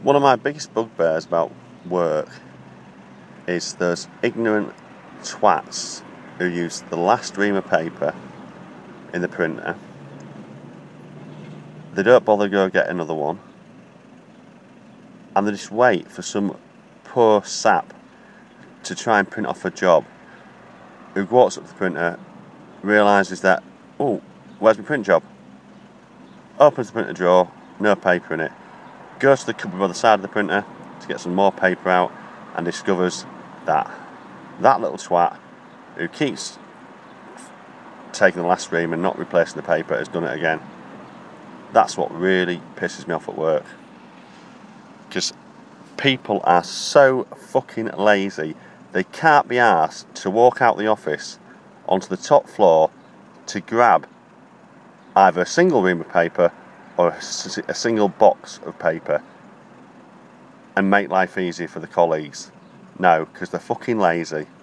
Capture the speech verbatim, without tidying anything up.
One of my biggest bugbears about work is those ignorant twats who use the last ream of paper in the printer. They don't bother to go get another one, and they just wait for some poor sap to try and print off a job, who walks up to the printer, realises that, oh, where's my print job? Opens the printer drawer, no paper in it, goes to the cupboard by the side of the printer to get some more paper out, and discovers that that little twat who keeps taking the last ream and not replacing the paper has done it again. That's what really pisses me off at work, because people are so fucking lazy. They can't be asked to walk out the office onto the top floor to grab either a single ream of paper or a single box of paper and make life easier for the colleagues. No, because they're fucking lazy.